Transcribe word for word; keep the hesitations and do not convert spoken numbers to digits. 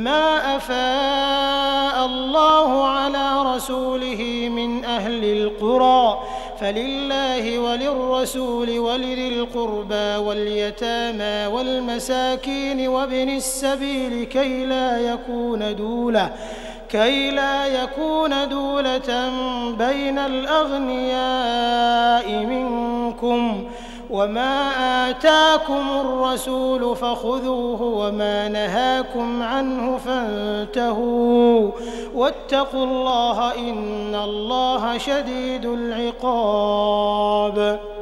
مَّا أَفَاءَ اللَّهُ عَلَىٰ رَسُولِهِ مِنْ أَهْلِ الْقُرَىٰ فَلِلَّهِ وَلِلرَّسُولِ وَلِذِي الْقُرْبَىٰ وَالْيَتَامَىٰ وَالْمَسَاكِينِ وَابْنِ السَّبِيلِ كَيْ لَا يَكُونَ دُولَةً كَيْ لَا يَكُونَ دُولَةً بَيْنَ الْأَغْنِيَاءِ مِنكُمْ ۚ وَمَا آتَاكُمُ الرَّسُولُ فَخُذُوهُ وَمَا نَهَاكُمْ عَنْهُ فَانتَهُوا ۚ وَاتَّقُوا اللَّهَ ۖ إِنَّ اللَّهَ شَدِيدُ الْعِقَابِ.